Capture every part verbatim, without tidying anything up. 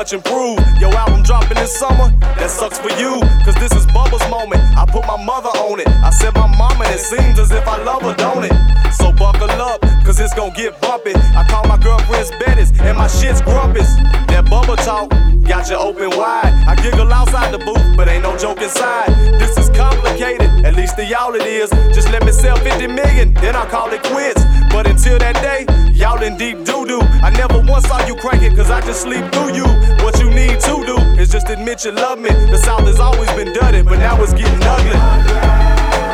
much improved. Your album dropping this summer, that sucks for you, cause this is Bubba's moment. I put my mother on it, I said my mama, and it seems as if I love her, don't it? So buckle up, cause it's gon' get bumpy. I call my girlfriends Bettis, and my shit's grumpus. That Bubba talk got you open wide. I giggle outside the booth, but ain't no joke inside. This is complicated, at least to y'all it is. Just let me sell fifty million, then I'll call it quits. But until that day, y'all in deep doo-doo. I never once saw you crank it, cause I just sleep through you. What you need to do is just admit you love me. The South has always been dirty, but now it's getting ugly.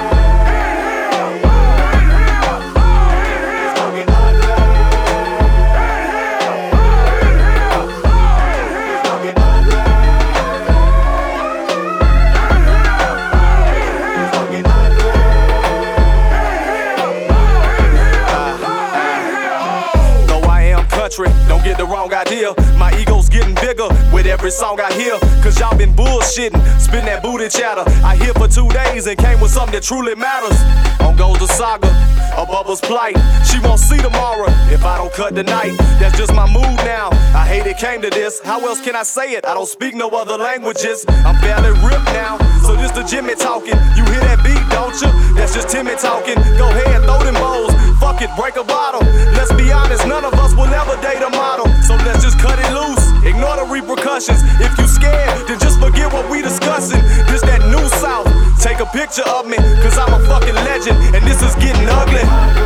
Don't get the wrong idea, my ego's getting bigger with every song I hear. Cause y'all been bullshitting, spitting that booty chatter. I here for two days and came with something that truly matters. On goes the saga, a Bubba's plight. She won't see tomorrow if I don't cut tonight. That's just my mood now, I hate it came to this. How else can I say it? I don't speak no other languages. I'm fairly ripped now, so this the Jimmy talking. You hear that beat, don't you? That's just Timmy talking. Go ahead, throw them bowls, fuck it, break a bottle. Let's be honest, none of us will ever date a model. So let's just cut it loose, ignore the repercussions. If you scared, then just forget what we discussing. This that new South, take a picture of me, cause I'm a fucking legend, and this is getting ugly.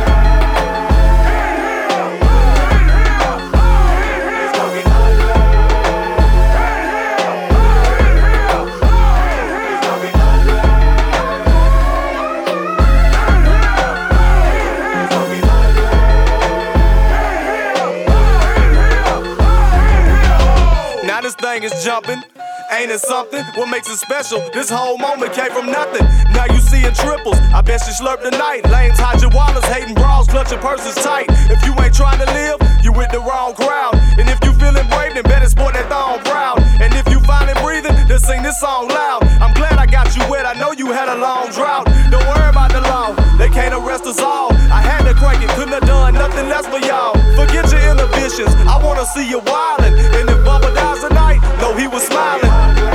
This thing is jumping, ain't it something? What makes it special? This whole moment came from nothing. Now you seeing triples, I bet she slurped tonight. Lames, hide your wallets, hating bras, clutching purses tight. If you ain't trying to live, you with the wrong crowd. And if you feeling brave, then better sport that thong proud. And if you finally breathing, then sing this song loud. I'm glad I got you wet, I know you had a long drought. Don't worry about the law, they can't arrest us all. I had to crank it, couldn't have done nothing less for y'all. Forget your inhibitions, I wanna see you wildin'. And if Bubba dies tonight, know he was smiling.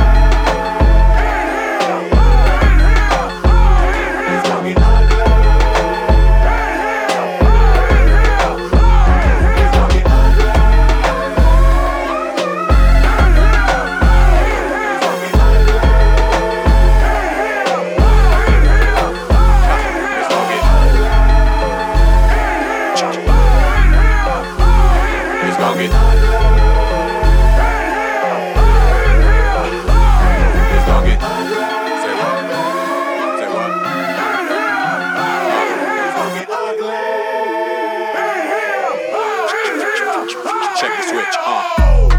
Check the switch, uh.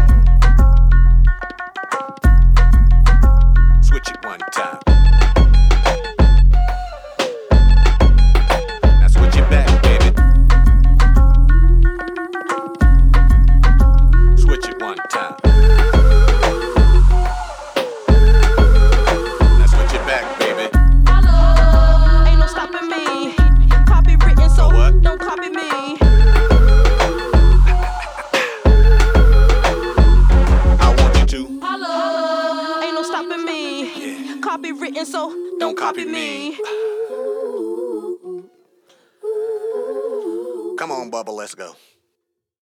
Switch it one time. Now switch it back, baby. Switch it one time. Now switch it back, baby. Hello, ain't no stopping me. Copywritten, so what? Don't copy me. Copywritten, so don't, don't copy, copy me. me. Come on, Bubba, let's go.